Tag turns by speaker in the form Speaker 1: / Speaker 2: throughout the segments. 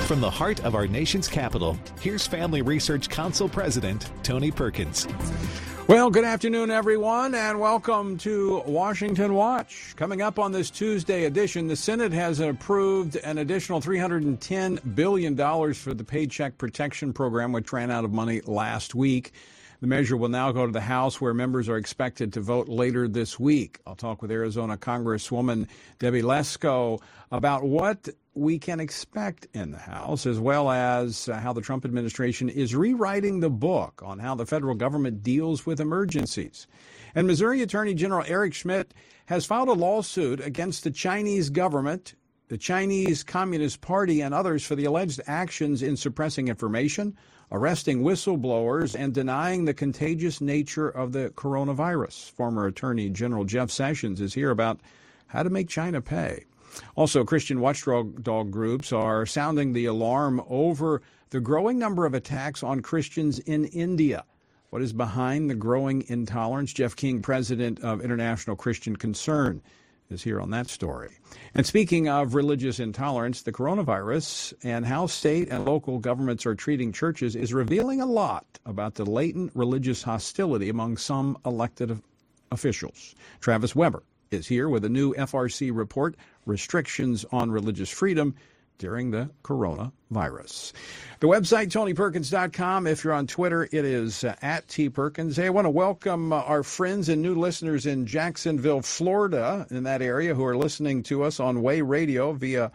Speaker 1: From the heart of our nation's capital, here's Family Research Council President Tony Perkins.
Speaker 2: Well, good afternoon, everyone, and welcome to Washington Watch. Coming up on this Tuesday edition, the Senate has approved an additional $310 billion for the Paycheck Protection Program, which ran out of money last week. The measure will now go to the House, where members are expected to vote later this week. I'll talk with Arizona Congresswoman Debbie Lesko about what we can expect in the House, as well as how the Trump administration is rewriting the book on how the federal government deals with emergencies. And Missouri Attorney General Eric Schmidt has filed a lawsuit against the Chinese government, the Chinese Communist Party, and others for the alleged actions in suppressing information, arresting whistleblowers, and denying the contagious nature of the coronavirus. Former Attorney General Jeff Sessions is here about how to make China pay. Also, Christian watchdog groups are sounding the alarm over the growing number of attacks on Christians in India. What is behind the growing intolerance? Jeff King, president of International Christian Concern, is here on that story. And speaking of religious intolerance, the coronavirus and how state and local governments are treating churches is revealing a lot about the latent religious hostility among some elected officials. Travis Weber is here with a new FRC report, Restrictions on Religious Freedom During the Coronavirus. The website, TonyPerkins.com. If you're on Twitter, it is at TPerkins. Hey, I want to welcome our friends and new listeners in Jacksonville, Florida, in that area, who are listening to us on Way Radio via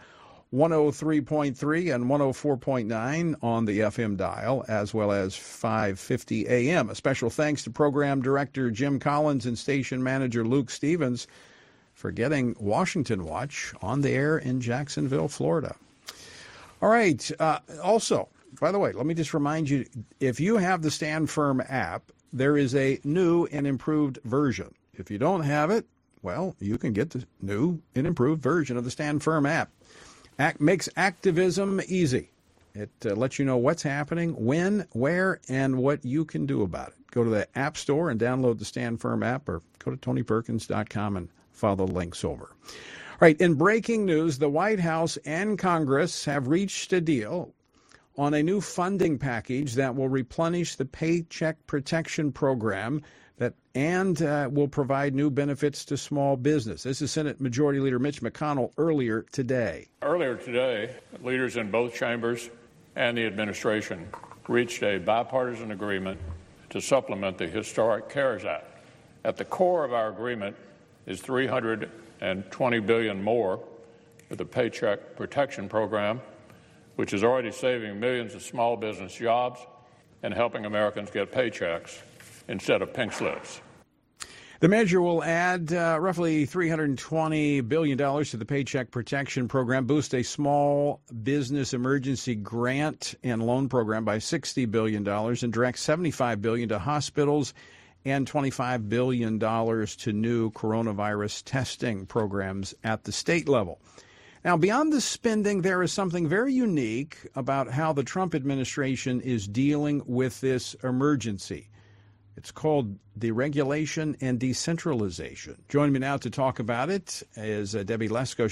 Speaker 2: 103.3 and 104.9 on the FM dial, as well as 550 AM. A special thanks to Program Director Jim Collins and Station Manager Luke Stevens for getting Washington Watch on the air in Jacksonville, Florida. All right. Also, by the way, let me just remind you, if you have the Stand Firm app, there is a new and improved version. If you don't have it, well, you can get the new and improved version of the Stand Firm app. Makes activism easy. It lets you know what's happening, when, where, and what you can do about it. Go to the App Store and download the Stand Firm app, or go to TonyPerkins.com and follow the links over. All right, in breaking news, the White House and Congress have reached a deal on a new funding package that will replenish the Paycheck Protection Program and will provide new benefits to small business. This is Senate Majority Leader Mitch McConnell earlier today.
Speaker 3: Earlier today, leaders in both chambers and the administration reached a bipartisan agreement to supplement the historic CARES Act. At the core of our agreement is $320 billion more for the Paycheck Protection Program, which is already saving millions of small business jobs and helping Americans get paychecks instead of pink slips.
Speaker 2: The measure will add roughly $320 billion to the Paycheck Protection Program, boost a small business emergency grant and loan program by $60 billion, and direct $75 billion to hospitals and $25 billion to new coronavirus testing programs at the state level. Now, beyond the spending, there is something very unique about how the Trump administration is dealing with this emergency. It's called deregulation and decentralization. Joining me now to talk about it is Debbie Lesko.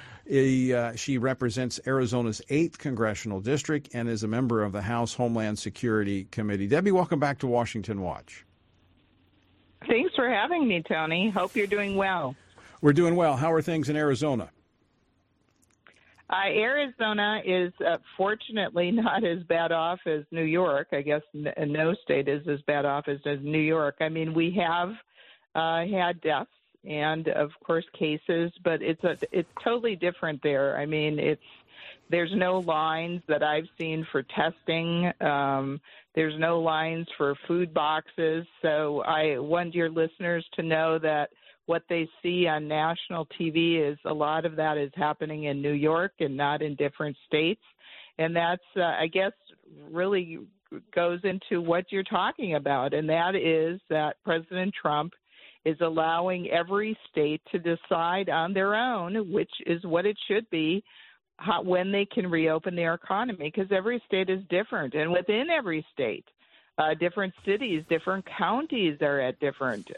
Speaker 2: She represents Arizona's 8th Congressional District and is a member of the House Homeland Security Committee. Debbie, welcome back to Washington Watch.
Speaker 4: Thanks for having me, Tony. Hope you're doing well.
Speaker 2: We're doing well. How are things in Arizona?
Speaker 4: Arizona is fortunately not as bad off as New York. I guess no state is as bad off as New York. I mean, we have had deaths and, of course, cases, but it's totally different there. I mean, there's no lines that I've seen for testing. There's no lines for food boxes. So I want your listeners to know that what they see on national TV is a lot of that is happening in New York and not in different states. And that's, I guess, really goes into what you're talking about, and that is that President Trump is allowing every state to decide on their own, which is what it should be, when they can reopen their economy, because every state is different. And within every state, different cities, different counties are at different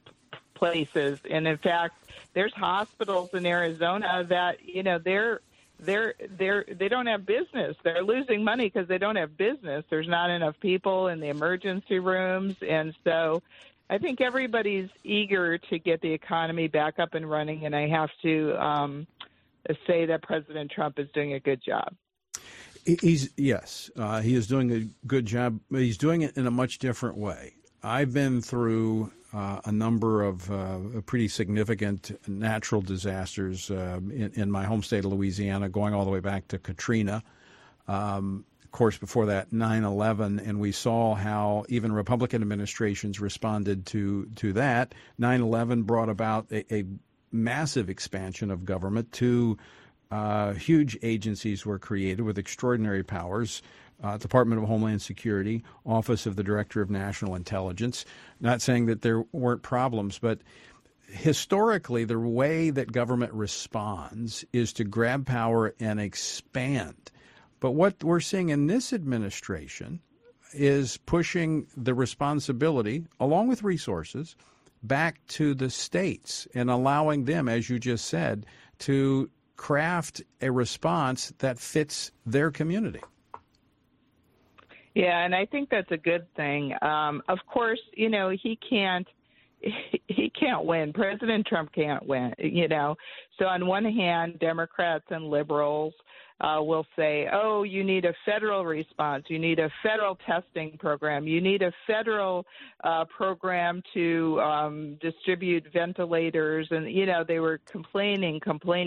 Speaker 4: places. And in fact, there's hospitals in Arizona that, they're they don't have business. They're losing money because they don't have business. There's not enough people in the emergency rooms, and so I think everybody's eager to get the economy back up and running. And I have to say that President Trump is doing a good job.
Speaker 2: He is doing a good job. He's doing it in a much different way. I've been through a number of pretty significant natural disasters in my home state of Louisiana, going all the way back to Katrina. Of course, before that, 9/11, and we saw how even Republican administrations responded to that. 9/11 brought about a massive expansion of government. Two huge agencies were created with extraordinary powers. Department of Homeland Security, Office of the Director of National Intelligence. Not saying that there weren't problems, but historically the way that government responds is to grab power and expand. But what we're seeing in this administration is pushing the responsibility, along with resources, back to the states and allowing them, as you just said, to craft a response that fits their community.
Speaker 4: Yeah, and I think that's a good thing. Of course, he can't win. President Trump can't win, So on one hand, Democrats and liberals will say, oh, you need a federal response. You need a federal testing program. You need a federal program to distribute ventilators. And, they were complaining.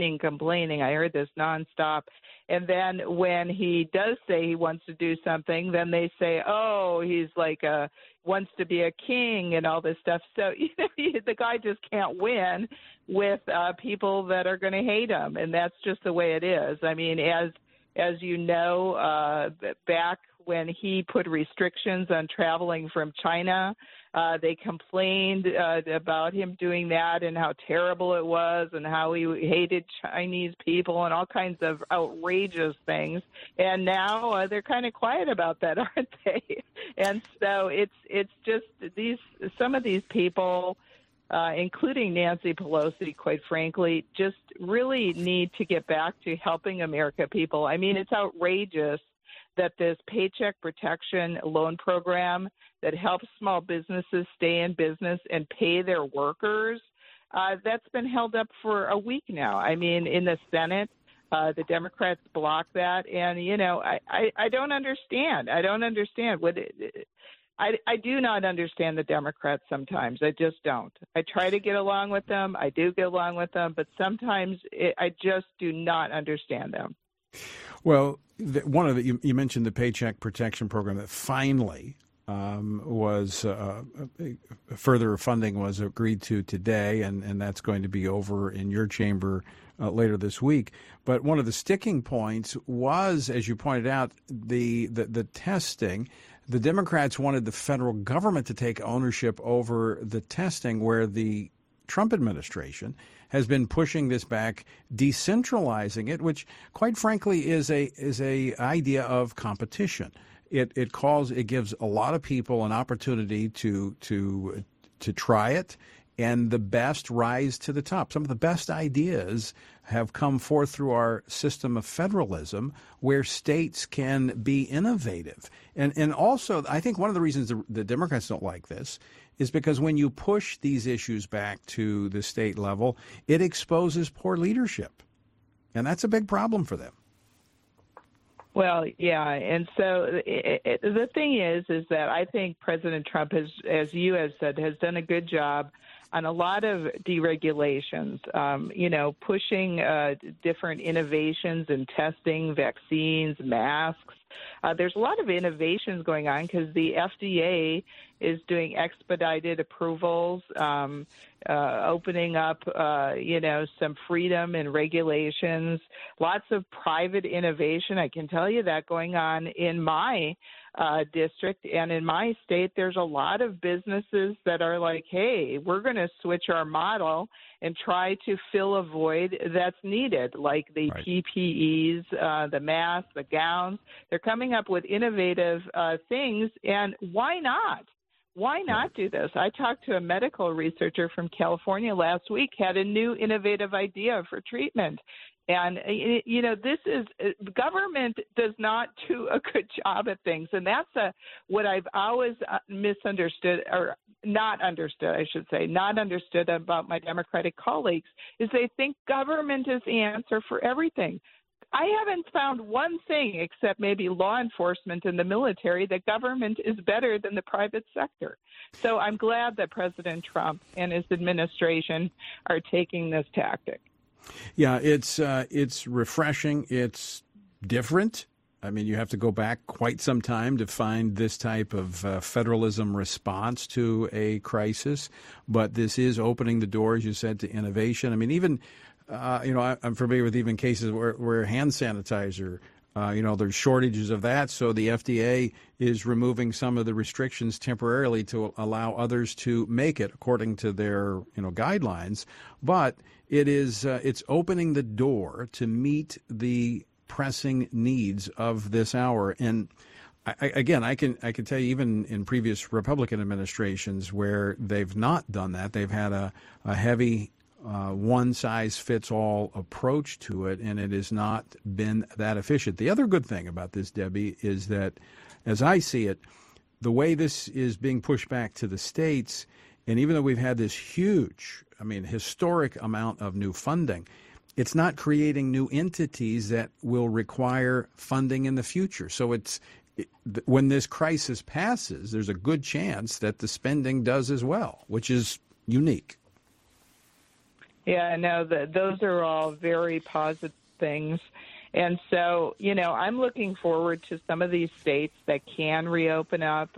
Speaker 4: I heard this nonstop. And then when he does say he wants to do something, then they say, oh, he's like wants to be a king and all this stuff. So the guy just can't win with people that are going to hate him. And that's just the way it is. I mean, as you know, back when he put restrictions on traveling from China, they complained about him doing that and how terrible it was and how he hated Chinese people and all kinds of outrageous things. And now they're kind of quiet about that, aren't they? And so it's just some of these people, including Nancy Pelosi, quite frankly, just really need to get back to helping American people. I mean, it's outrageous that this Paycheck Protection Loan Program that helps small businesses stay in business and pay their workers, that's been held up for a week now. I mean, in the Senate, the Democrats blocked that. And, I don't understand. I don't understand. I do not understand the Democrats sometimes. I just don't. I try to get along with them. I do get along with them. But sometimes I just do not understand them.
Speaker 2: Well, you mentioned the Paycheck Protection Program that finally was further funding was agreed to today, and that's going to be over in your chamber later this week. But one of the sticking points was, as you pointed out, the testing. The Democrats wanted the federal government to take ownership over the testing, where the Trump administration has been pushing this back, decentralizing it, which, quite frankly, is a idea of competition. It gives a lot of people an opportunity to try it, and the best rise to the top. Some of the best ideas have come forth through our system of federalism, where states can be innovative. And also, I think one of the reasons the Democrats don't like this is because when you push these issues back to the state level, it exposes poor leadership. And that's a big problem for them.
Speaker 4: Well, yeah. And so the thing is that I think President Trump has, as you have said, has done a good job on a lot of deregulations, pushing different innovations in testing, vaccines, masks. There's a lot of innovations going on because the FDA is doing expedited approvals, opening up, some freedom and regulations, lots of private innovation. I can tell you that going on in my district and in my state. There's a lot of businesses that are like, hey, we're going to switch our model and try to fill a void that's needed, like the right. PPEs, the masks, the gowns. They're coming up with innovative things, and why not? Why not do this? I talked to a medical researcher from California last week, had a new innovative idea for treatment. And, government does not do a good job at things. And that's what I've always misunderstood, or not understood about my Democratic colleagues, is they think government is the answer for everything. I haven't found one thing, except maybe law enforcement and the military, that government is better than the private sector. So I'm glad that President Trump and his administration are taking this tactic.
Speaker 2: Yeah, it's refreshing. It's different. I mean, you have to go back quite some time to find this type of federalism response to a crisis. But this is opening the door, as you said, to innovation. I mean, even, I'm familiar with even cases where hand sanitizer, there's shortages of that. So the FDA is removing some of the restrictions temporarily to allow others to make it according to their, guidelines. But it's opening the door to meet the pressing needs of this hour. And I can tell you, even in previous Republican administrations where they've not done that, they've had a heavy one-size-fits-all approach to it, and it has not been that efficient. The other good thing about this, Debbie, is that, as I see it, the way this is being pushed back to the states, and even though we've had this huge, historic amount of new funding, it's not creating new entities that will require funding in the future. So when this crisis passes, there's a good chance that the spending does as well, which is unique.
Speaker 4: Yeah, no, those are all very positive things. And so, I'm looking forward to some of these states that can reopening up.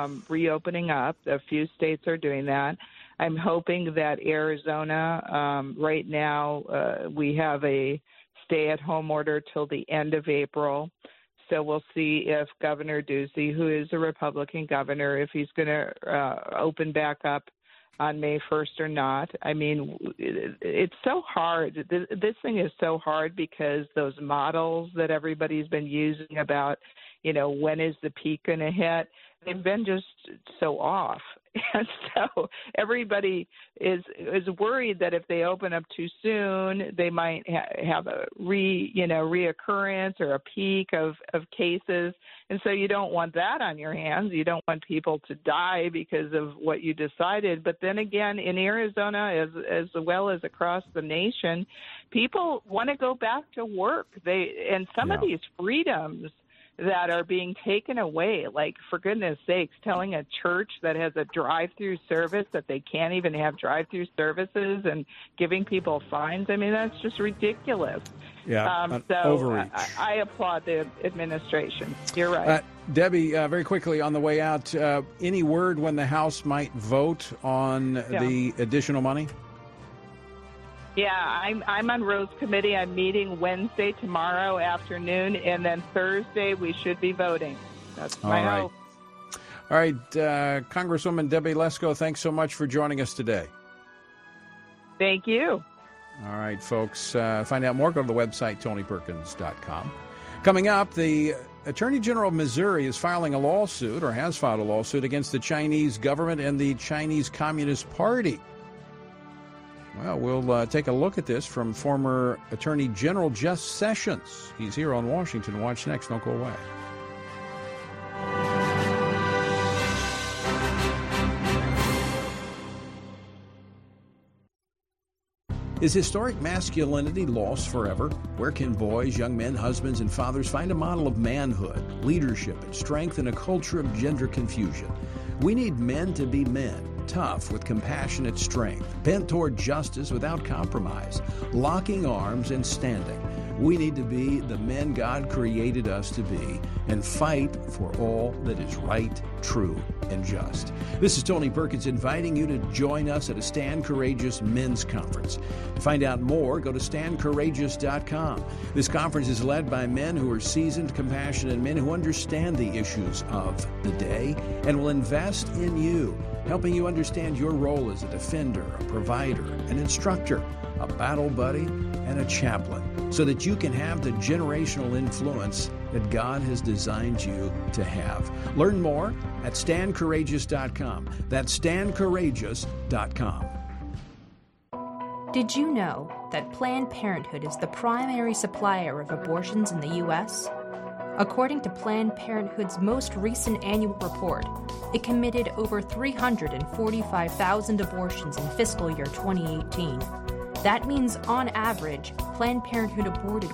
Speaker 4: A few states are doing that. I'm hoping that Arizona, right now, we have a stay-at-home order till the end of April. So we'll see if Governor Ducey, who is a Republican governor, if he's going to open back up on May 1st or not. I mean, it's so hard. This thing is so hard because those models that everybody's been using about, when is the peak going to hit, they've been just so off. And so everybody is worried that if they open up too soon, they might have a reoccurrence or a peak of cases. And so you don't want that on your hands. You don't want people to die because of what you decided. But then again, in Arizona, as well as across the nation, people want to go back to work. Some of these freedoms that are being taken away, like, for goodness sakes, telling a church that has a drive-through service that they can't even have drive-through services and giving people fines. I mean, that's just ridiculous.
Speaker 2: Yeah,
Speaker 4: so
Speaker 2: overreach.
Speaker 4: I applaud the administration. You're right.
Speaker 2: Debbie, very quickly on the way out, any word when the House might vote on the additional money?
Speaker 4: Yeah, I'm on Rose Committee. I'm meeting Wednesday, tomorrow afternoon, and then Thursday we should be voting. That's my hope.
Speaker 2: All right, Congresswoman Debbie Lesko, thanks so much for joining us today.
Speaker 4: Thank you.
Speaker 2: All right, folks, find out more, go to the website, TonyPerkins.com. Coming up, the Attorney General of Missouri is filing a lawsuit, or has filed a lawsuit, against the Chinese government and the Chinese Communist Party. Well, we'll take a look at this from former Attorney General Jeff Sessions. He's here on Washington Watch next. Don't go away. Is historic masculinity lost forever? Where can boys, young men, husbands, and fathers find a model of manhood, leadership, and strength in a culture of gender confusion? We need men to be men, tough with compassionate strength, bent toward justice without compromise, locking arms and standing. We need to be the men God created us to be and fight for all that is right, true, and just. This is Tony Perkins inviting you to join us at a Stand Courageous Men's Conference. To find out more, go to standcourageous.com. This conference is led by men who are seasoned, compassionate men who understand the issues of the day and will invest in you, helping you understand your role as a defender, a provider, an instructor, a battle buddy, and a chaplain, so that you can have the generational influence that God has designed you to have. Learn more at standcourageous.com. That's standcourageous.com.
Speaker 5: Did you know that Planned Parenthood is the primary supplier of abortions in the U.S.? According to Planned Parenthood's most recent annual report, it committed over 345,000 abortions in fiscal year 2018. That means, on average, Planned Parenthood aborted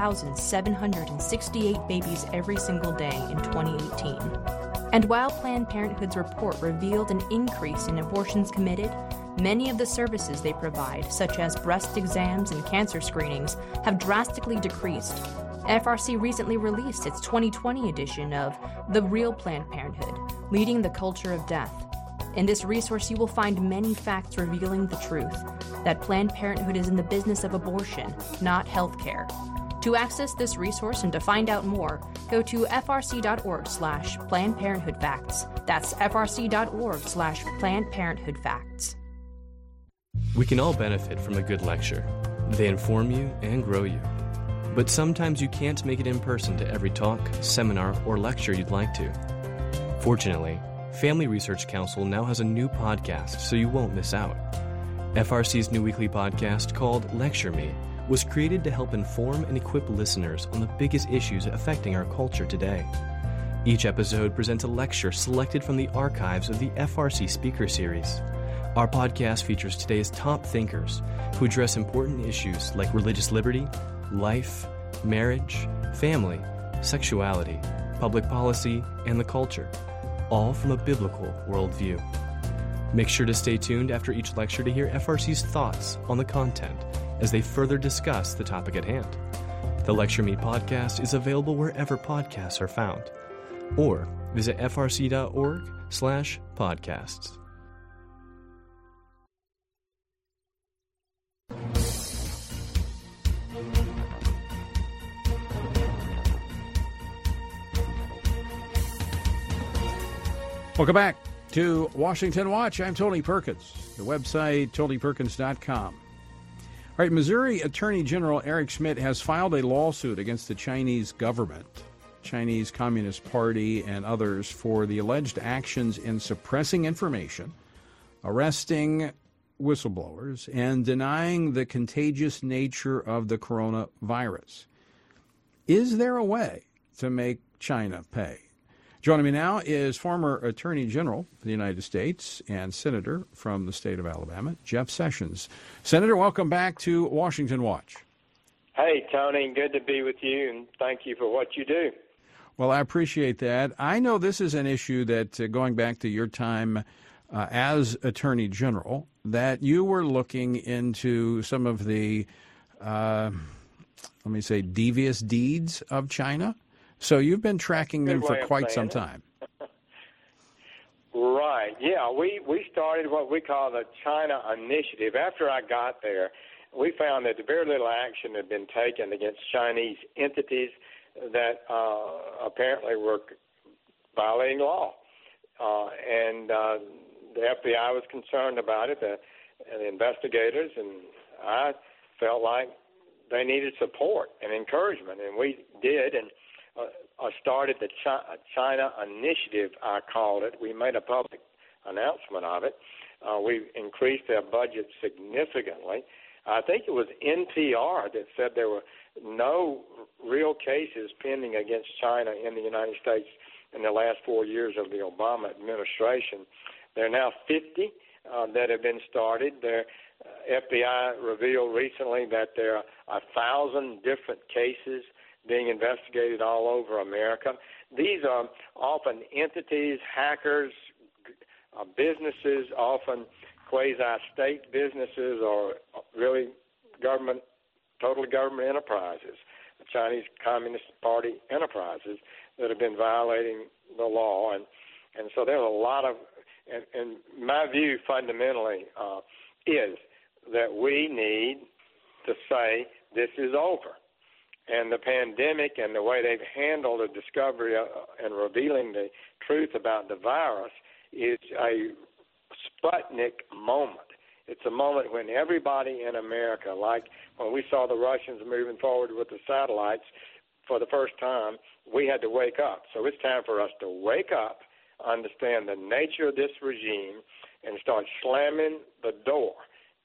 Speaker 5: 1,768 babies every single day in 2018. And while Planned Parenthood's report revealed an increase in abortions committed, many of the services they provide, such as breast exams and cancer screenings, have drastically decreased. FRC recently released its 2020 edition of The Real Planned Parenthood, Leading the Culture of Death. In this resource, you will find many facts revealing the truth, that Planned Parenthood is in the business of abortion, not health care. To access this resource and to find out more, go to frc.org/Planned Parenthood Facts. That's frc.org/Planned Parenthood Facts.
Speaker 6: We can all benefit from a good lecture. They inform you and grow you. But sometimes you can't make it in person to every talk, seminar, or lecture you'd like to. Fortunately, Family Research Council now has a new podcast, so you won't miss out. FRC's new weekly podcast, called Lecture Me, was created to help inform and equip listeners on the biggest issues affecting our culture today. Each episode presents a lecture selected from the archives of the FRC Speaker Series. Our podcast features today's top thinkers who address important issues like religious liberty, life, marriage, family, sexuality, public policy, and the culture, all from a biblical worldview. Make sure to stay tuned after each lecture to hear FRC's thoughts on the content as they further discuss the topic at hand. The Lecture Me podcast is available wherever podcasts are found, or visit frc.org/podcasts.
Speaker 2: Welcome back to Washington Watch. I'm Tony Perkins. The website, TonyPerkins.com. All right, Missouri Attorney General Eric Schmidt has filed a lawsuit against the Chinese government, Chinese Communist Party, and others for the alleged actions in suppressing information, arresting whistleblowers, and denying the contagious nature of the coronavirus. Is there a way to make China pay? Joining me now is former Attorney General for the United States and Senator from the state of Alabama, Jeff Sessions. Senator, welcome back to Washington Watch.
Speaker 7: Hey, Tony, good to be with you, and thank you for what you do.
Speaker 2: Well, I appreciate that. I know this is an issue that, going back to your time as Attorney General, that you were looking into some of the, devious deeds of China. So you've been tracking them for quite some time.
Speaker 7: Right. Yeah, we started what we call the China Initiative. After I got there, we found that very little action had been taken against Chinese entities that apparently were violating law. And the FBI was concerned about it, and the investigators, and I felt like they needed support and encouragement, and we did. And I started the China Initiative, I called it. We made a public announcement of it. We increased their budget significantly. I think it was NPR that said there were no real cases pending against China in the United States in the last 4 years of the Obama administration. There are now 50 that have been started. The FBI revealed recently that there are 1,000 different cases being investigated all over America. These are often entities, hackers, businesses, often quasi-state businesses, or really totally government enterprises, the Chinese Communist Party enterprises that have been violating the law. And so there's a lot of, and my view fundamentally is that we need to say this is over. And the pandemic and the way they've handled the discovery and revealing the truth about the virus is a Sputnik moment. It's a moment when everybody in America, like when we saw the Russians moving forward with the satellites for the first time, we had to wake up. So it's time for us to wake up, understand the nature of this regime, and start slamming the door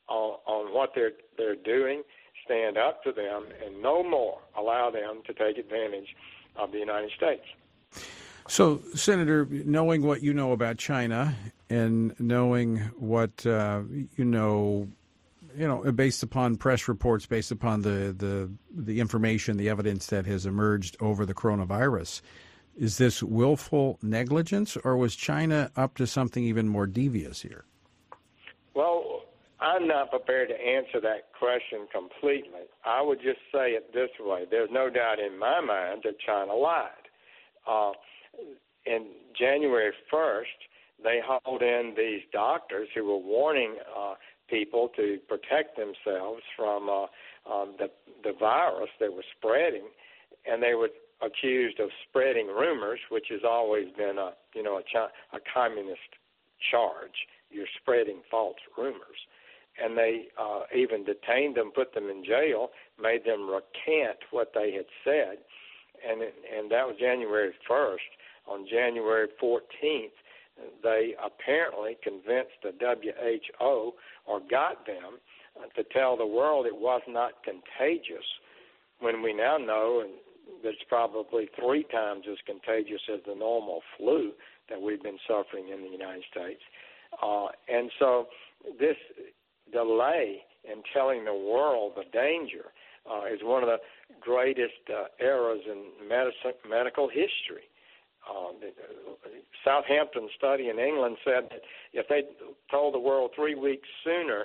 Speaker 7: on what they're doing, stand up to them, and no more allow them to take advantage of the United States.
Speaker 2: So, Senator, knowing what you know about China and knowing what you know, based upon press reports, based upon the information, the evidence that has emerged over the coronavirus, is this willful negligence, or was China up to something even more devious here?
Speaker 7: Well, I'm not prepared to answer that question completely. I would just say it this way. There's no doubt in my mind that China lied. In January 1st, they hauled in these doctors who were warning people to protect themselves from the virus that was spreading, and they were accused of spreading rumors, which has always been a communist charge. You're spreading false rumors. And they even detained them, put them in jail, made them recant what they had said, and that was January 1st. On January 14th, they apparently convinced the WHO, or got them, to tell the world it was not contagious, when we now know that it's probably 3 times as contagious as the normal flu that we've been suffering in the United States. And so this delay in telling the world the danger is one of the greatest errors in medical history. The Southampton study in England said that if they told the world 3 weeks sooner,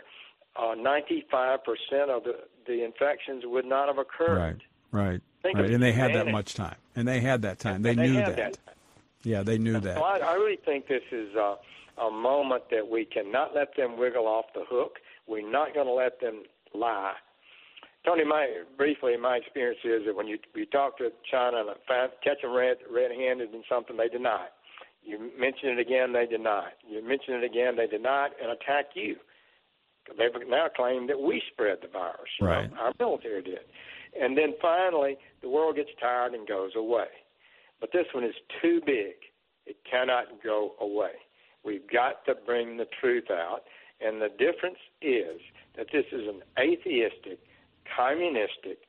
Speaker 7: 95% of the infections would not have occurred.
Speaker 2: Right. And they had that much time. And they had that time. They knew that. Yeah, they knew that.
Speaker 7: So I really think this is a moment that we cannot let them wiggle off the hook. We're not going to let them lie. Tony, my experience is that when you talk to China and catch them red-handed in something, they deny it. You mention it again, they deny it. You mention it again, they deny it and attack you. They've now claimed that we spread the virus.
Speaker 2: Right.
Speaker 7: Our military did. And then finally, the world gets tired and goes away. But this one is too big. It cannot go away. We've got to bring the truth out. And the difference is that this is an atheistic, communistic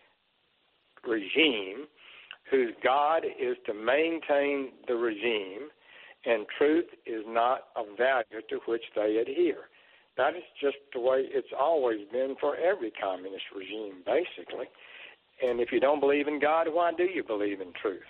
Speaker 7: regime whose God is to maintain the regime, and truth is not of value to which they adhere. That is just the way it's always been for every communist regime, basically. And if you don't believe in God, why do you believe in truth?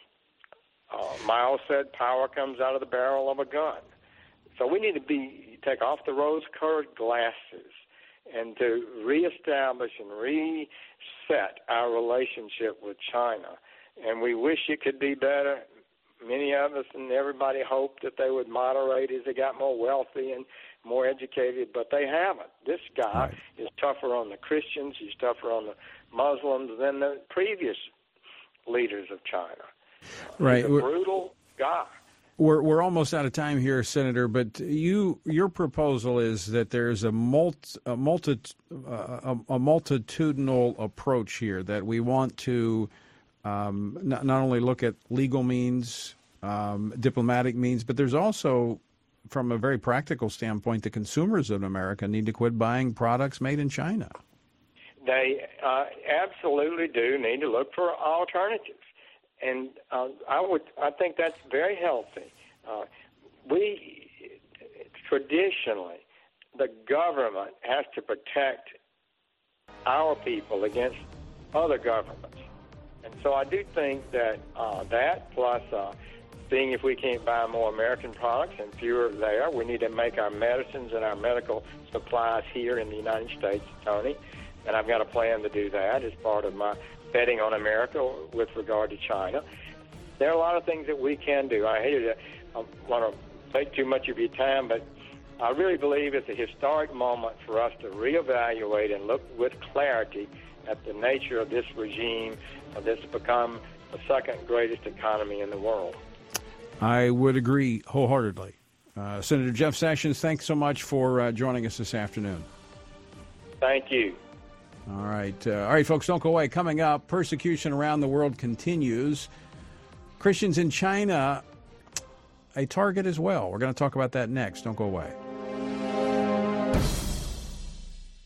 Speaker 7: Miles said power comes out of the barrel of a gun. So we need to take off the rose-colored glasses and to reestablish and reset our relationship with China. And we wish it could be better. Many of us and everybody hoped that they would moderate as they got more wealthy and more educated, but they haven't. This guy is tougher on the Christians, he's tougher on the Muslims than the previous leaders of China.
Speaker 2: Right.
Speaker 7: He's a brutal guy.
Speaker 2: We're almost out of time here, Senator, but your proposal is that there's a multitudinal approach here, that we want to not only look at legal means, diplomatic means, but there's also, from a very practical standpoint, the consumers of America need to quit buying products made in China.
Speaker 7: They absolutely do need to look for alternatives. And I think that's very healthy. We traditionally, the government has to protect our people against other governments, and so I do think that that plus seeing if we can't buy more American products and fewer there, we need to make our medicines and our medical supplies here in the United States, Tony. And I've got a plan to do that as part of my betting on America with regard to China. There are a lot of things that we can do. I want to take too much of your time, but I really believe it's a historic moment for us to reevaluate and look with clarity at the nature of this regime that's become the second greatest economy in the world.
Speaker 2: I would agree wholeheartedly. Senator Jeff Sessions, thanks so much for joining us this afternoon.
Speaker 7: Thank you.
Speaker 2: All right, folks, don't go away. Coming up, persecution around the world continues. Christians in China, a target as well. We're going to talk about that next. Don't go away.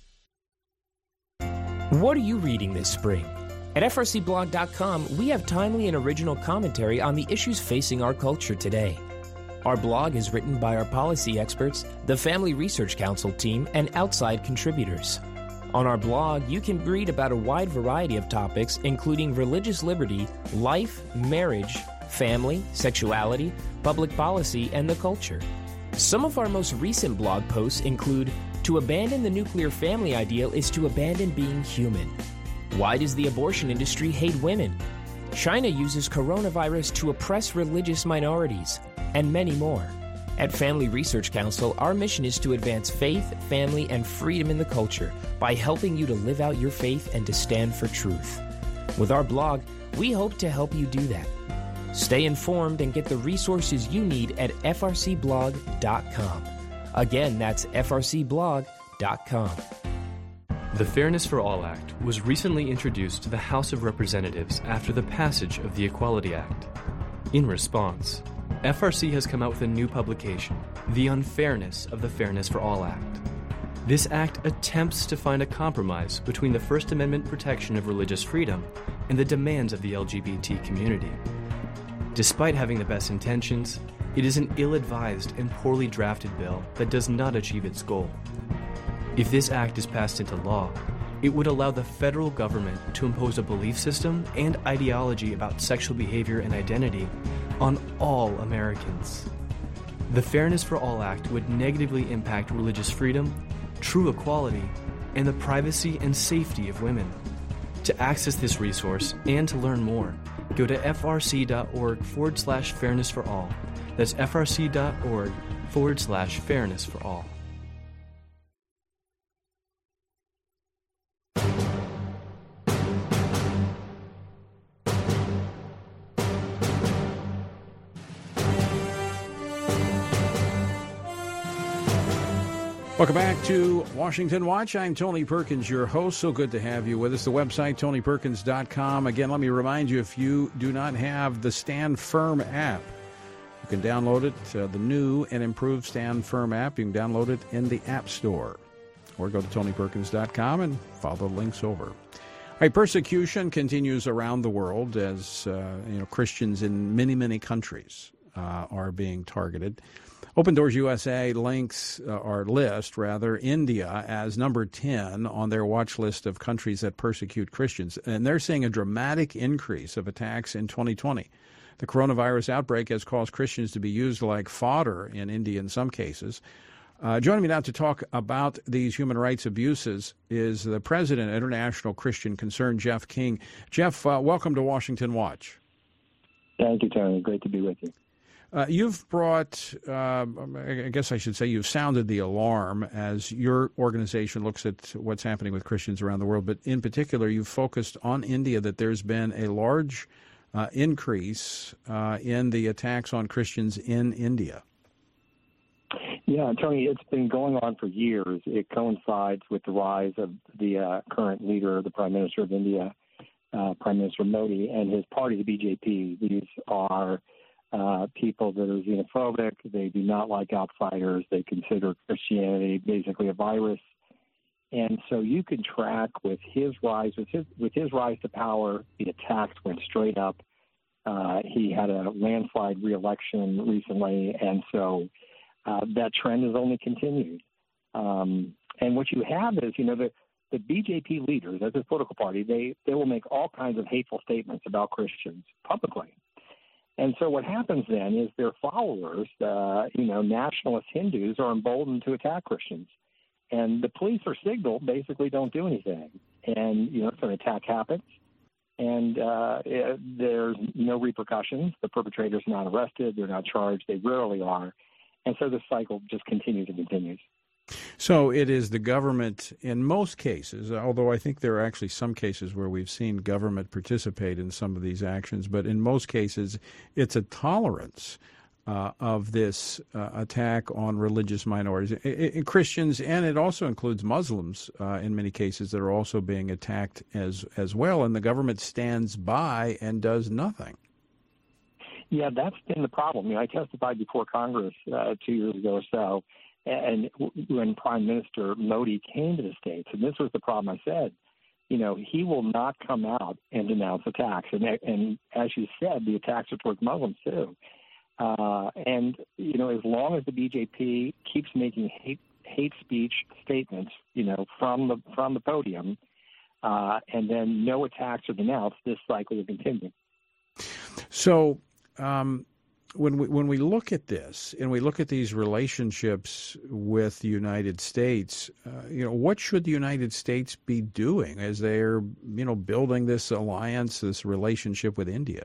Speaker 8: What are you reading this spring? At frcblog.com, we have timely and original commentary on the issues facing our culture today. Our blog is written by our policy experts, the Family Research Council team, and outside contributors. On our blog, you can read about a wide variety of topics, including religious liberty, life, marriage, family, sexuality, public policy, and the culture. Some of our most recent blog posts include, "To abandon the nuclear family ideal is to abandon being human." Why does the abortion industry hate women? China uses coronavirus to oppress religious minorities, and many more. At Family Research Council, our mission is to advance faith, family, and freedom in the culture by helping you to live out your faith and to stand for truth. With our blog, we hope to help you do that. Stay informed and get the resources you need at frcblog.com. Again, that's frcblog.com.
Speaker 6: The Fairness for All Act was recently introduced to the House of Representatives after the passage of the Equality Act. In response, FRC has come out with a new publication, The Unfairness of the Fairness for All Act. This act attempts to find a compromise between the First Amendment protection of religious freedom and the demands of the LGBT community. Despite having the best intentions, it is an ill-advised and poorly drafted bill that does not achieve its goal. If this act is passed into law, it would allow the federal government to impose a belief system and ideology about sexual behavior and identity on all Americans. The Fairness for All Act would negatively impact religious freedom, true equality, and the privacy and safety of women. To access this resource and to learn more, go to frc.org/fairness for all. That's frc.org/fairness for all.
Speaker 2: Welcome back to Washington Watch. I'm Tony Perkins, your host. So good to have you with us. The website, TonyPerkins.com. Again, let me remind you, if you do not have the Stand Firm app, you can download it, the new and improved Stand Firm app. You can download it in the App Store. Or go to TonyPerkins.com and follow the links over. All right, persecution continues around the world as Christians in many, many countries are being targeted. Open Doors USA lists India as number 10 on their watch list of countries that persecute Christians. And they're seeing a dramatic increase of attacks in 2020. The coronavirus outbreak has caused Christians to be used like fodder in India in some cases. Joining me now to talk about these human rights abuses is the president of International Christian Concern, Jeff King. Jeff, welcome to Washington Watch.
Speaker 9: Thank you, Tony. Great to be with you.
Speaker 2: You've brought, I guess I should say, you've sounded the alarm as your organization looks at what's happening with Christians around the world. But in particular, you've focused on India, that there's been a large increase in the attacks on Christians in India.
Speaker 9: Yeah, Tony, it's been going on for years. It coincides with the rise of the current leader, the Prime Minister of India, Prime Minister Modi, and his party, the BJP. These are people that are xenophobic. They do not like outsiders. They consider Christianity basically a virus. And so you can track with his rise, with his rise to power, the attacks went straight up. He had a landslide re-election recently, and so that trend has only continued. And what you have is, the BJP leaders, as a political party, they will make all kinds of hateful statements about Christians publicly. And so what happens then is their followers, nationalist Hindus, are emboldened to attack Christians. And the police or signal basically don't do anything. And, so an attack happens, and there's no repercussions. The perpetrator's not arrested. They're not charged. They rarely are. And so the cycle just continues and continues.
Speaker 2: So it is the government in most cases, although I think there are actually some cases where we've seen government participate in some of these actions, but in most cases it's a tolerance of this attack on religious minorities, Christians, and it also includes Muslims in many cases that are also being attacked as well, and the government stands by and does nothing.
Speaker 9: Yeah, that's been the problem. I testified before Congress 2 years ago or so, and when Prime Minister Modi came to the States, and this was the problem I said, he will not come out and denounce attacks. And as you said, the attacks are towards Muslims too. And as long as the BJP keeps making hate speech statements, from the podium, and then no attacks are denounced, this cycle will continue.
Speaker 2: So, when we look at this and we look at these relationships with the United States, what should the United States be doing as they're, building this alliance, this relationship with India?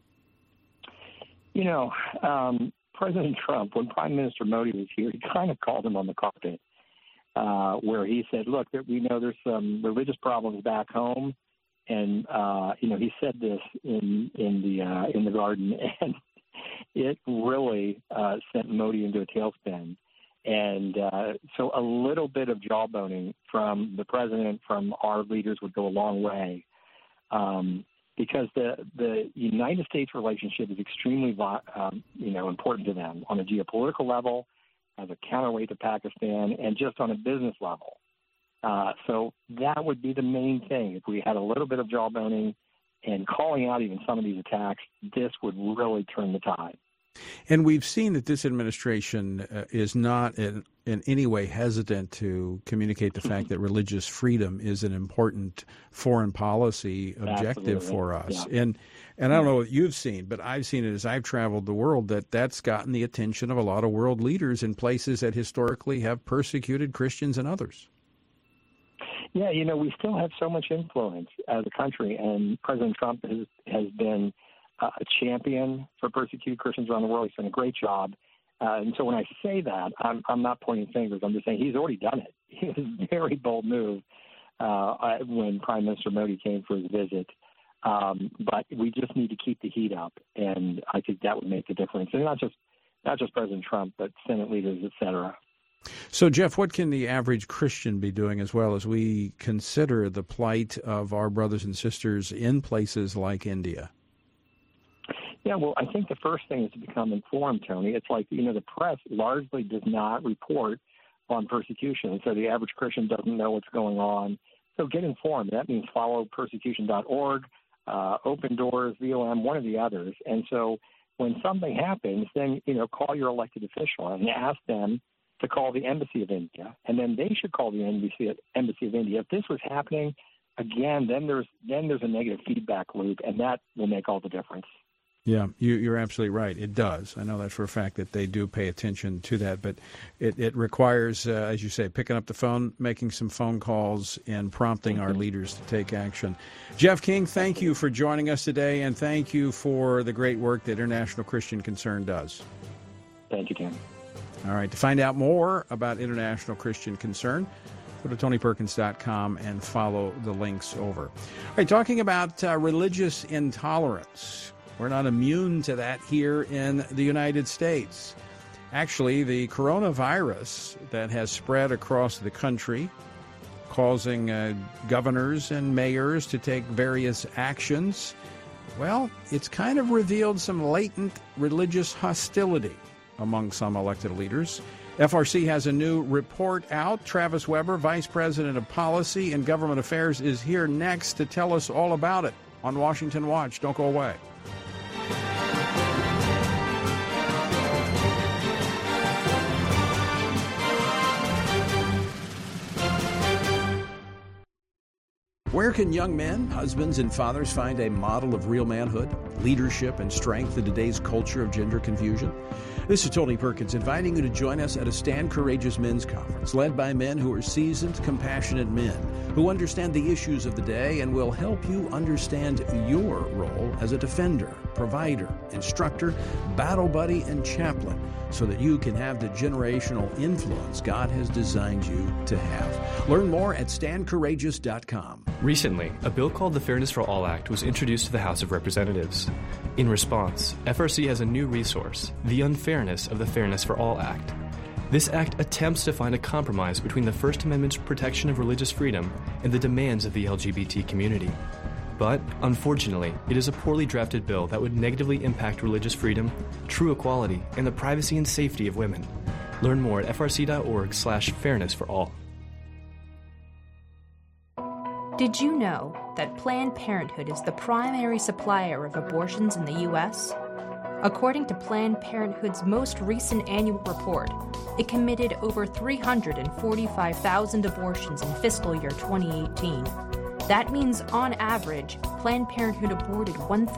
Speaker 9: President Trump, when Prime Minister Modi was here, he kind of called him on the carpet, where he said, look, we know there's some religious problems back home. And, he said this in the garden, and it really sent Modi into a tailspin. And so a little bit of jawboning from the president, from our leaders, would go a long way, because the United States relationship is extremely important to them on a geopolitical level, as a counterweight to Pakistan, and just on a business level. So that would be the main thing. If we had a little bit of jawboning and calling out even some of these attacks, this would really turn the tide.
Speaker 2: And we've seen that this administration is not in any way hesitant to communicate the fact that religious freedom is an important foreign policy objective for us. Yeah. And I don't know what you've seen, but I've seen it as I've traveled the world, that's gotten the attention of a lot of world leaders in places that historically have persecuted Christians and others.
Speaker 9: Yeah, we still have so much influence as a country, and President Trump has been a champion for persecuted Christians around the world. He's done a great job. And so when I say that, I'm not pointing fingers. I'm just saying he's already done it. It was a very bold move when Prime Minister Modi came for his visit. But we just need to keep the heat up, and I think that would make a difference. And not just President Trump, but Senate leaders, et cetera.
Speaker 2: So, Jeff, what can the average Christian be doing as well as we consider the plight of our brothers and sisters in places like India?
Speaker 9: Yeah, well, I think the first thing is to become informed, Tony. It's like, the press largely does not report on persecution, so the average Christian doesn't know what's going on. So get informed. That means follow persecution.org, Open Doors, VOM, one of the others. And so when something happens, then, call your elected official and ask them to call the Embassy of India, and then they should call the Embassy of India. If this was happening again, then there's a negative feedback loop, and that will make all the difference.
Speaker 2: Yeah, you're absolutely right. It does. I know that for a fact that they do pay attention to that, but it requires, as you say, picking up the phone, making some phone calls, and prompting our leaders to take action. Jeff King, thank you for joining us today, and thank you for the great work that International Christian Concern does.
Speaker 9: Thank you, Tim.
Speaker 2: All right, to find out more about International Christian Concern, go to TonyPerkins.com and follow the links over. All right, talking about religious intolerance. We're not immune to that here in the United States. Actually, the coronavirus that has spread across the country, causing governors and mayors to take various actions, well, it's kind of revealed some latent religious hostility among some elected leaders. FRC has a new report out. Travis Weber, Vice President of Policy and Government Affairs, is here next to tell us all about it on Washington Watch. Don't go away. Where can young men, husbands, and fathers find a model of real manhood, leadership, and strength in today's culture of gender confusion? This is Tony Perkins inviting you to join us at a Stand Courageous Men's Conference led by men who are seasoned, compassionate men who understand the issues of the day and will help you understand your role as a defender, provider, instructor, battle buddy, and chaplain so that you can have the generational influence God has designed you to have. Learn more at standcourageous.com.
Speaker 6: Recently, a bill called the Fairness for All Act was introduced to the House of Representatives. In response, FRC has a new resource, The Unfairness of the Fairness for All Act. This act attempts to find a compromise between the First Amendment's protection of religious freedom and the demands of the LGBT community. But, unfortunately, it is a poorly drafted bill that would negatively impact religious freedom, true equality, and the privacy and safety of women. Learn more at frc.org/fairnessforall.
Speaker 5: Did you know that Planned Parenthood is the primary supplier of abortions in the U.S.? According to Planned Parenthood's most recent annual report, it committed over 345,000 abortions in fiscal year 2018. That means, on average, Planned Parenthood aborted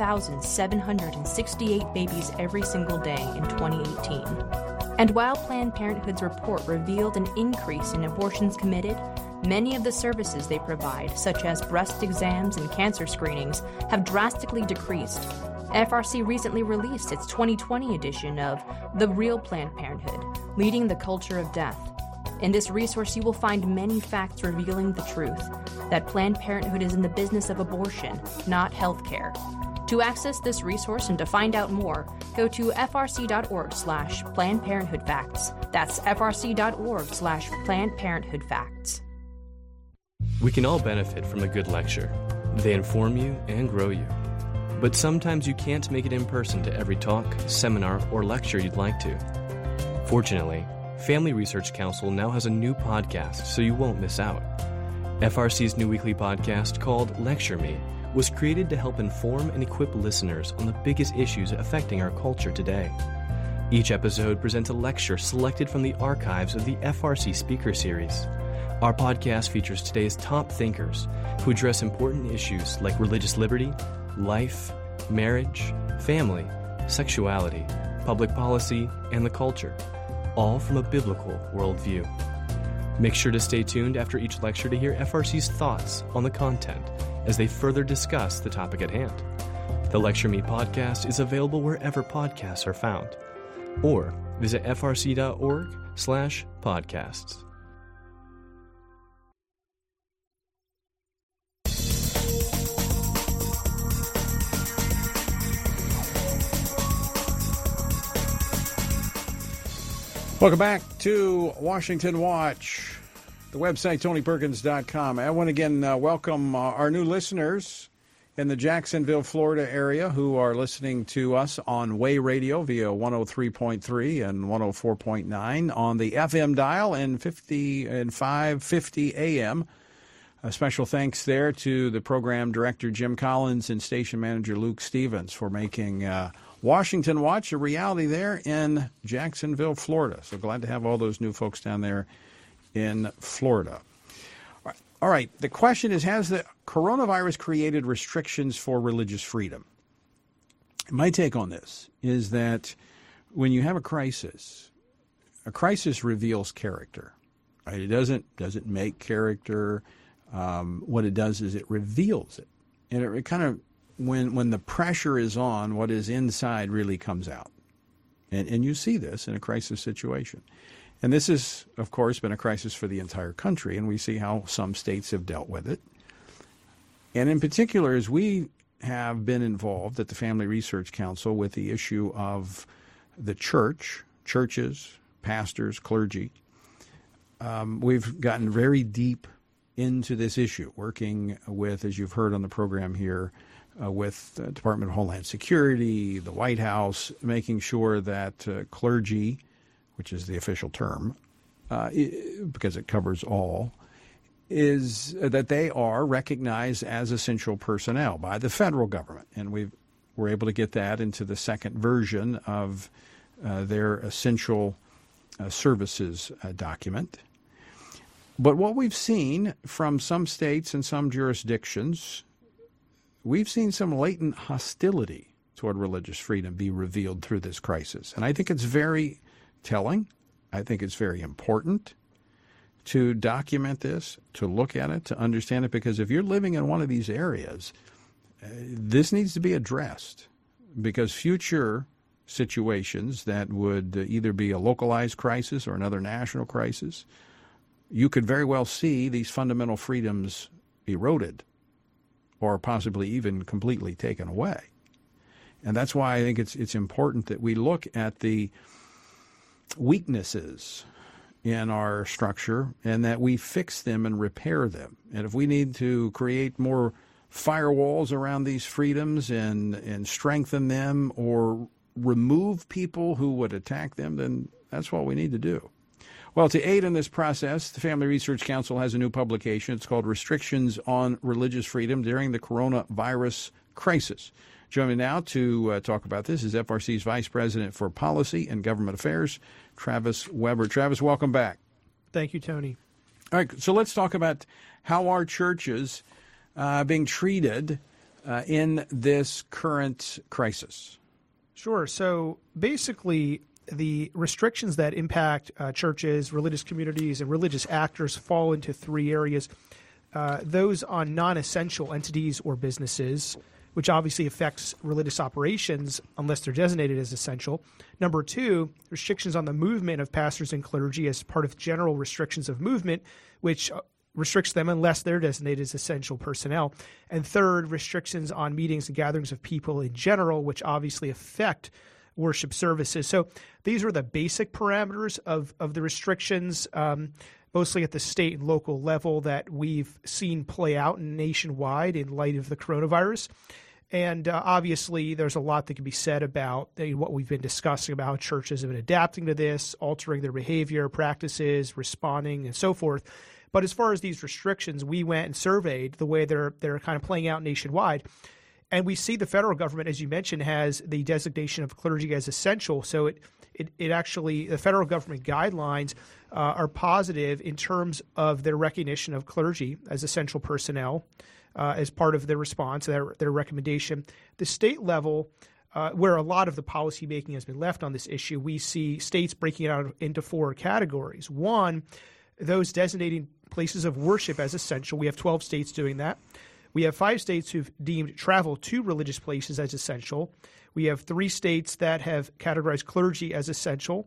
Speaker 5: 1,768 babies every single day in 2018. And while Planned Parenthood's report revealed an increase in abortions committed, many of the services they provide, such as breast exams and cancer screenings, have drastically decreased. FRC recently released its 2020 edition of The Real Planned Parenthood, Leading the Culture of Death. In this resource, you will find many facts revealing the truth, that Planned Parenthood is in the business of abortion, not health care. To access this resource and to find out more, go to frc.org/Planned Parenthood Facts. That's frc.org/Planned Parenthood Facts.
Speaker 6: We can all benefit from a good lecture. They inform you and grow you. But sometimes you can't make it in person to every talk, seminar, or lecture you'd like to. Fortunately, Family Research Council now has a new podcast, so you won't miss out. FRC's new weekly podcast, called Lecture Me, was created to help inform and equip listeners on the biggest issues affecting our culture today. Each episode presents a lecture selected from the archives of the FRC Speaker Series. Our podcast features today's top thinkers who address important issues like religious liberty, life, marriage, family, sexuality, public policy, and the culture, all from a biblical worldview. Make sure to stay tuned after each lecture to hear FRC's thoughts on the content as they further discuss the topic at hand. The Lecture Me podcast is available wherever podcasts are found, or visit frc.org/podcasts.
Speaker 2: Welcome back to Washington Watch, the website, TonyPerkins.com. I want to again welcome our new listeners in the Jacksonville, Florida area who are listening to us on Way Radio via 103.3 and 104.9 on the FM dial and 550 AM. A special thanks there to the program director, Jim Collins, and station manager, Luke Stevens, for making Washington Watch a reality there in Jacksonville, Florida. So glad to have all those new folks down there in Florida. All right. The question is, has the coronavirus created restrictions for religious freedom? My take on this is that when you have a crisis reveals character. Right? It doesn't make character. What it does is it reveals it. And it kind of, when the pressure is on, what is inside really comes out. And you see this in a crisis situation. And this has, of course, been a crisis for the entire country, and we see how some states have dealt with it. And in particular, as we have been involved at the Family Research Council with the issue of the churches, pastors, clergy, we've gotten very deep into this issue, working with, as you've heard on the program here, with the Department of Homeland Security, the White House, making sure that clergy, which is the official term, because it covers all, is that they are recognized as essential personnel by the federal government. And we're able to get that into the second version of their essential services document. But what we've seen from some states and some jurisdictions, we've seen some latent hostility toward religious freedom be revealed through this crisis. And I think it's very telling. I think it's very important to document this, to look at it, to understand it, because if you're living in one of these areas, this needs to be addressed, because future situations that would either be a localized crisis or another national crisis, you could very well see these fundamental freedoms eroded or possibly even completely taken away. And that's why I think it's important that we look at the weaknesses in our structure and that we fix them and repair them. And if we need to create more firewalls around these freedoms and strengthen them or remove people who would attack them, then that's what we need to do. Well, to aid in this process, the Family Research Council has a new publication. It's called Restrictions on Religious Freedom During the Coronavirus Crisis. Joining me now to talk about this is FRC's Vice President for Policy and Government Affairs, Travis Weber. Travis, welcome back.
Speaker 10: Thank you, Tony.
Speaker 2: All right, so let's talk about how our churches being treated in this current crisis.
Speaker 10: Sure. So basically, the restrictions that impact churches, religious communities, and religious actors fall into three areas. Those on non-essential entities or businesses, which obviously affects religious operations unless they're designated as essential. Number two, restrictions on the movement of pastors and clergy as part of general restrictions of movement, which restricts them unless they're designated as essential personnel. And third, restrictions on meetings and gatherings of people in general, which obviously affect worship services. So these are the basic parameters of the restrictions, mostly at the state and local level, that we've seen play out nationwide in light of the coronavirus. And obviously, there's a lot that can be said about what we've been discussing about how churches have been adapting to this, altering their behavior, practices, responding, and so forth. But as far as these restrictions, we went and surveyed the way they're kind of playing out nationwide. And we see the federal government, as you mentioned, has the designation of clergy as essential. So it actually, the federal government guidelines are positive in terms of their recognition of clergy as essential personnel as part of their response, their recommendation. The state level, where a lot of the policymaking has been left on this issue, we see states breaking it out into four categories. One, those designating places of worship as essential. We have 12 states doing that. We have 5 states who've deemed travel to religious places as essential. We have 3 states that have categorized clergy as essential.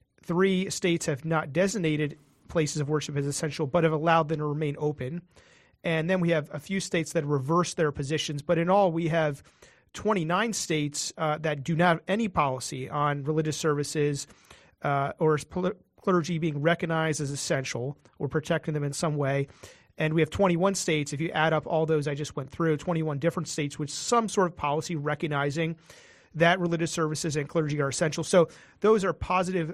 Speaker 10: 3 states have not designated places of worship as essential, but have allowed them to remain open. And then we have a few states that reverse their positions. But in all, we have 29 states that do not have any policy on religious services or clergy being recognized as essential or protecting them in some way. And we have 21 states, if you add up all those I just went through, 21 different states with some sort of policy recognizing that religious services and clergy are essential. So those are positive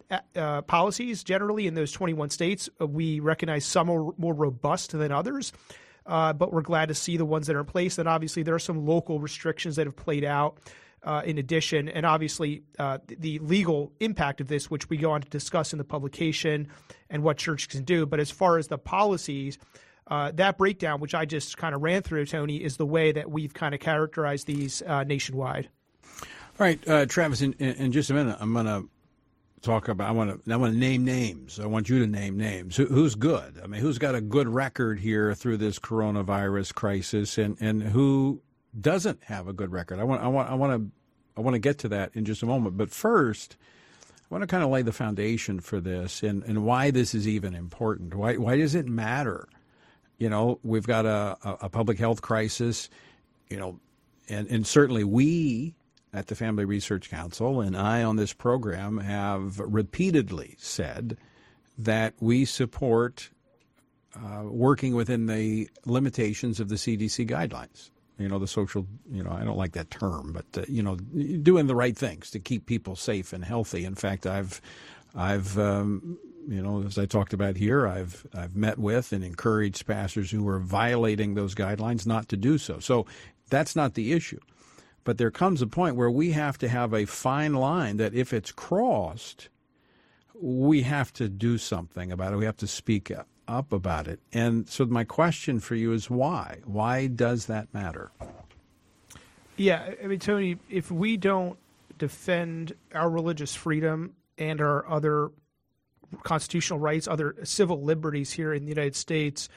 Speaker 10: policies generally in those 21 states. We recognize some are more robust than others, but we're glad to see the ones that are in place. And obviously there are some local restrictions that have played out in addition. And obviously the legal impact of this, which we go on to discuss in the publication and what church can do. But as far as the policies, that breakdown, which I just kind of ran through, Tony, is the way that we've kind of characterized these nationwide.
Speaker 2: All right, Travis, in just a minute, I'm going to talk about, I want to name names. I want you to name names. Who's good? I mean, who's got a good record here through this coronavirus crisis, and who doesn't have a good record? I want to get to that in just a moment. But first, I want to kind of lay the foundation for this and why this is even important. Why does it matter? You know, we've got a public health crisis, you know, and certainly we at the Family Research Council and I on this program have repeatedly said that we support working within the limitations of the CDC guidelines. You know, the social, you know, I don't like that term, but, you know, doing the right things to keep people safe and healthy. In fact, I've you know, as I talked about here, I've met with and encouraged pastors who are violating those guidelines not to do so. So that's not the issue. But there comes a point where we have to have a fine line that if it's crossed, we have to do something about it. We have to speak up about it. And so my question for you is why? Why does that matter?
Speaker 10: Yeah, I mean, Tony, if we don't defend our religious freedom and our other constitutional rights, other civil liberties here in the United States,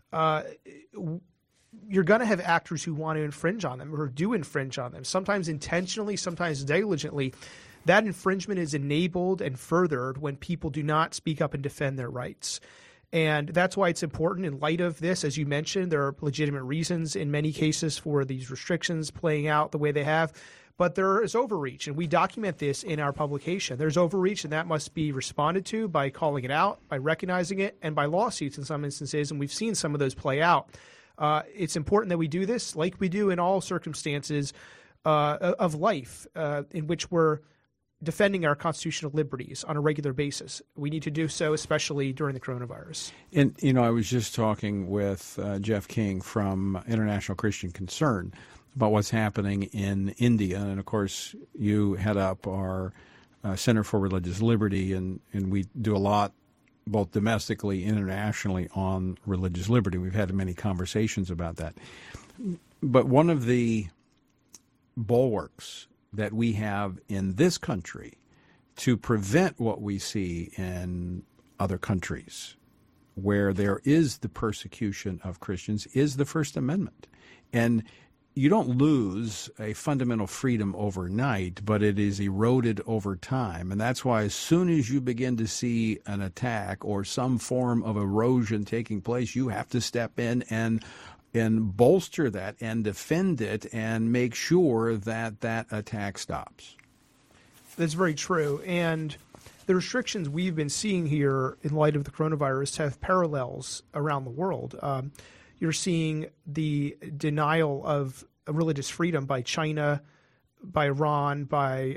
Speaker 10: you're going to have actors who want to infringe on them or do infringe on them, sometimes intentionally, sometimes negligently. That infringement is enabled and furthered when people do not speak up and defend their rights. And that's why it's important in light of this. As you mentioned, there are legitimate reasons in many cases for these restrictions playing out the way they have. But there is overreach, and we document this in our publication. There's overreach, and that must be responded to by calling it out, by recognizing it, and by lawsuits in some instances, and we've seen some of those play out. It's important that we do this like we do in all circumstances of life in which we're defending our constitutional liberties on a regular basis. We need to do so, especially during the coronavirus.
Speaker 2: And, I was just talking with Jeff King from International Christian Concern about what's happening in India. And, of course, you head up our Center for Religious Liberty, and we do a lot both domestically and internationally on religious liberty. We've had many conversations about that. But one of the bulwarks that we have in this country to prevent what we see in other countries where there is the persecution of Christians is the First Amendment. And you don't lose a fundamental freedom overnight, but it is eroded over time. And that's why as soon as you begin to see an attack or some form of erosion taking place, you have to step in and bolster that and defend it and make sure that that attack stops.
Speaker 10: That's very true. And the restrictions we've been seeing here in light of the coronavirus have parallels around the world. You're seeing the denial of religious freedom by China, by Iran, by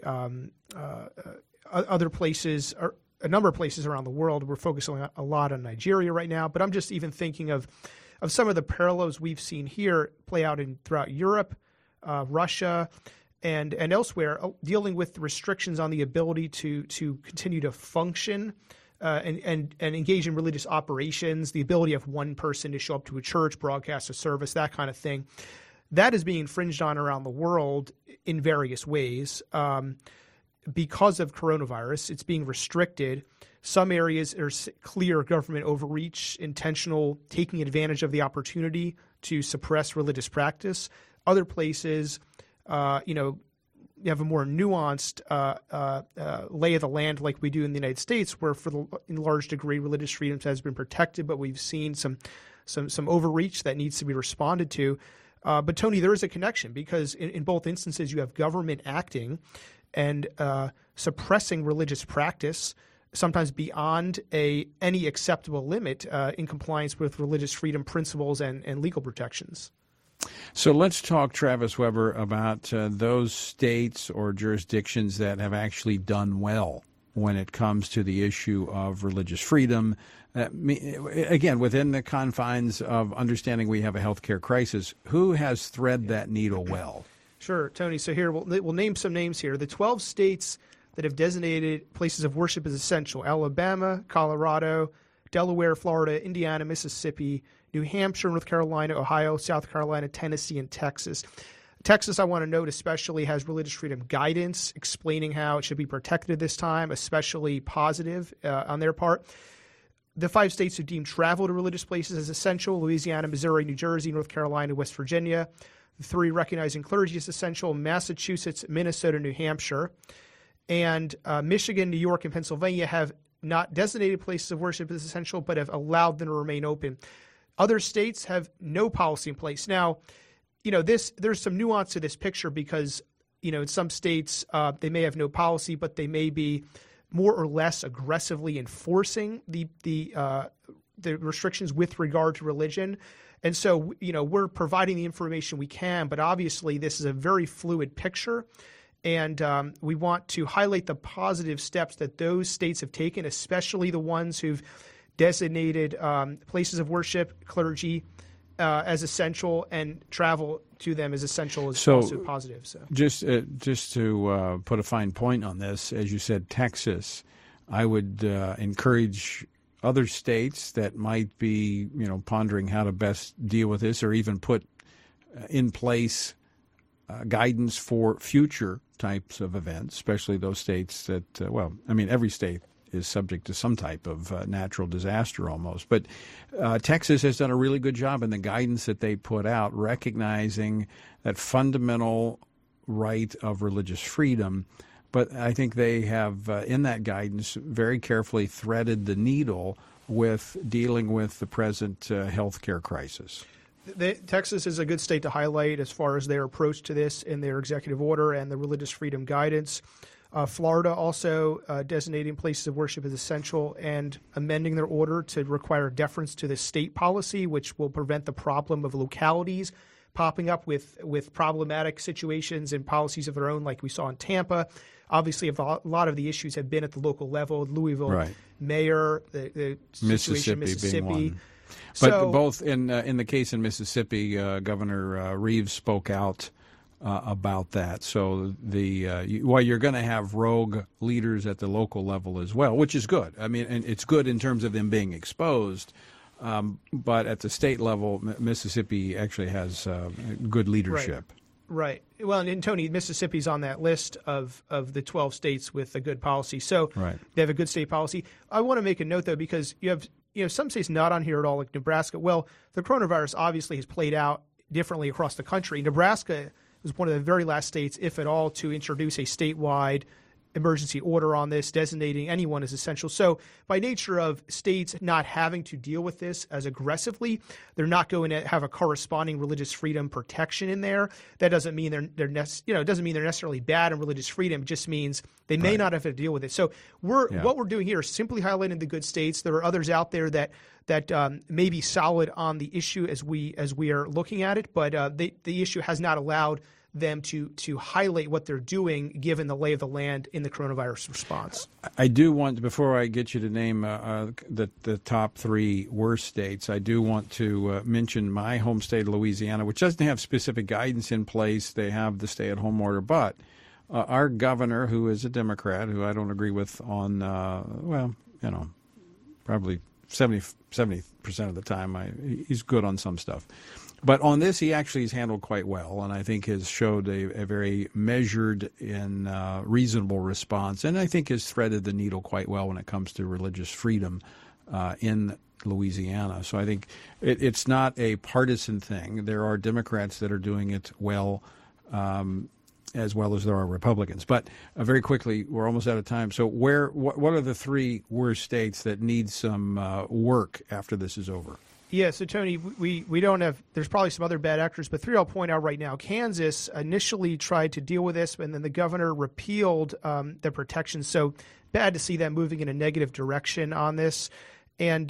Speaker 10: other places, or a number of places around the world. We're focusing a lot on Nigeria right now, but I'm just even thinking of some of the parallels we've seen here play out throughout Europe, Russia, and elsewhere, dealing with the restrictions on the ability to continue to function and engage in religious operations, the ability of one person to show up to a church, broadcast a service, that kind of thing. That is being infringed on around the world in various ways. Because of coronavirus, it's being restricted. Some areas are clear government overreach, intentional taking advantage of the opportunity to suppress religious practice. Other places, you have a more nuanced lay of the land like we do in the United States, where in large degree religious freedoms has been protected, but we've seen some overreach that needs to be responded to. But Tony, there is a connection because in both instances you have government acting and suppressing religious practice, sometimes beyond any acceptable limit in compliance with religious freedom principles and legal protections.
Speaker 2: So let's talk, Travis Weber, about those states or jurisdictions that have actually done well when it comes to the issue of religious freedom. Again, within the confines of understanding we have a healthcare crisis, who has threaded that needle well?
Speaker 10: Sure, Tony. So here, we'll name some names here. The 12 states that have designated places of worship as essential: Alabama, Colorado, Delaware, Florida, Indiana, Mississippi, New Hampshire, North Carolina, Ohio, South Carolina, Tennessee, and Texas. Texas, I want to note, especially has religious freedom guidance explaining how it should be protected this time, especially positive on their part. The 5 states who deem travel to religious places as essential: Louisiana, Missouri, New Jersey, North Carolina, West Virginia. The 3 recognizing clergy as essential: Massachusetts, Minnesota, New Hampshire. And Michigan, New York, and Pennsylvania have not designated places of worship as essential, but have allowed them to remain open. Other states have no policy in place. Now, there's some nuance to this picture because, in some states they may have no policy, but they may be more or less aggressively enforcing the restrictions with regard to religion. And so, we're providing the information we can, but obviously this is a very fluid picture. And we want to highlight the positive steps that those states have taken, especially the ones who've designated places of worship, clergy, as essential, and travel to them as essential is also positive. So
Speaker 2: just to put a fine point on this, as you said, Texas, I would encourage other states that might be, pondering how to best deal with this or even put in place guidance for future types of events, especially those states that, every state is subject to some type of natural disaster almost. But Texas has done a really good job in the guidance that they put out, recognizing that fundamental right of religious freedom. But I think they have, in that guidance, very carefully threaded the needle with dealing with the present healthcare crisis.
Speaker 10: Texas is a good state to highlight as far as their approach to this in their executive order and the religious freedom guidance. Florida also designating places of worship as essential and amending their order to require deference to the state policy, which will prevent the problem of localities popping up with problematic situations and policies of their own like we saw in Tampa. Obviously, a lot of the issues have been at the local level. Louisville mayor, the situation in Mississippi.
Speaker 2: Being one. But both in the case in Mississippi, Governor Reeves spoke out about that. So you're going to have rogue leaders at the local level as well, which is good. I mean, and it's good in terms of them being exposed. But at the state level, Mississippi actually has good leadership.
Speaker 10: Right. Well, and Tony, Mississippi's on that list of the 12 states with a good policy. So they have a good state policy. I want to make a note, though, because you have some states not on here at all, like Nebraska. Well, the coronavirus obviously has played out differently across the country. Nebraska was one of the very last states, if at all, to introduce a statewide emergency order on this, designating anyone as essential. So by nature of states not having to deal with this as aggressively, they're not going to have a corresponding religious freedom protection in there. That doesn't mean they're necessarily bad in religious freedom. It just means they may not have to deal with it. So what we're doing here is simply highlighting the good states. There are others out there that may be solid on the issue as we are looking at it, but the issue has not allowed them to highlight what they're doing given the lay of the land in the coronavirus response.
Speaker 2: I do want, before I get you to name the top three worst states, I do want to mention my home state of Louisiana, which doesn't have specific guidance in place. They have the stay-at-home order, but our governor, who is a Democrat, who I don't agree with on, probably 70% of the time, he's good on some stuff. But on this, he actually has handled quite well, and I think has showed a very measured and reasonable response, and I think has threaded the needle quite well when it comes to religious freedom in Louisiana. So I think it's not a partisan thing. There are Democrats that are doing it well as there are Republicans. But very quickly, we're almost out of time. So what are the three worst states that need some work after this is over?
Speaker 10: Yeah, so Tony, we don't have – there's probably some other bad actors, but three I'll point out right now. Kansas initially tried to deal with this, and then the governor repealed the protections. So bad to see them moving in a negative direction on this. And,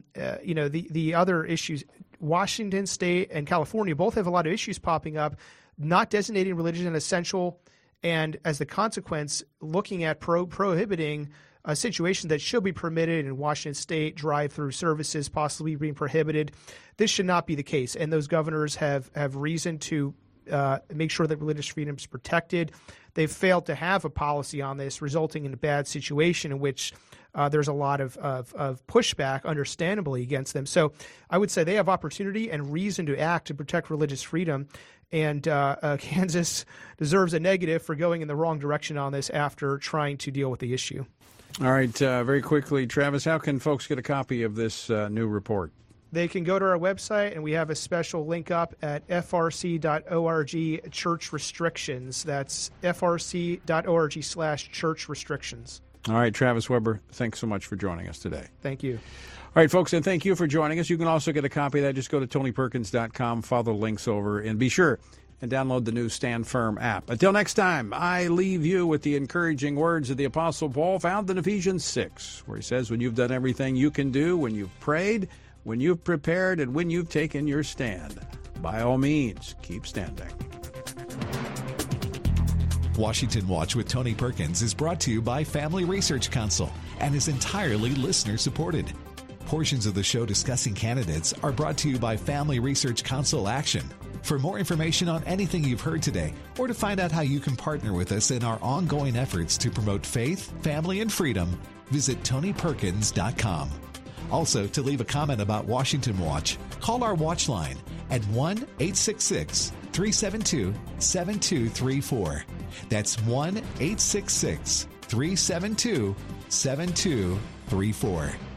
Speaker 10: the other issues, Washington State and California both have a lot of issues popping up, not designating religion as essential, and as the consequence, looking at prohibiting – a situation that should be permitted in Washington State, drive-through services possibly being prohibited. This should not be the case, and those governors have reason to make sure that religious freedom is protected. They've failed to have a policy on this, resulting in a bad situation in which there's a lot of pushback, understandably, against them. So I would say they have opportunity and reason to act to protect religious freedom, and Kansas deserves a negative for going in the wrong direction on this after trying to deal with the issue.
Speaker 2: All right, very quickly, Travis, how can folks get a copy of this new report?
Speaker 10: They can go to our website, and we have a special link up at frc.org, church restrictions. That's frc.org/church restrictions.
Speaker 2: All right, Travis Weber, thanks so much for joining us today.
Speaker 10: Thank you.
Speaker 2: All right, folks, and thank you for joining us. You can also get a copy of that. Just go to TonyPerkins.com, follow the links over, and be sure and download the new Stand Firm app. Until next time, I leave you with the encouraging words of the Apostle Paul found in Ephesians 6, where he says, when you've done everything you can do, when you've prayed, when you've prepared, and when you've taken your stand, by all means, keep standing.
Speaker 1: Washington Watch with Tony Perkins is brought to you by Family Research Council and is entirely listener-supported. Portions of the show discussing candidates are brought to you by Family Research Council Action. For more information on anything you've heard today, or to find out how you can partner with us in our ongoing efforts to promote faith, family, and freedom, visit TonyPerkins.com. Also, to leave a comment about Washington Watch, call our watch line at 1-866-372-7234. That's 1-866-372-7234.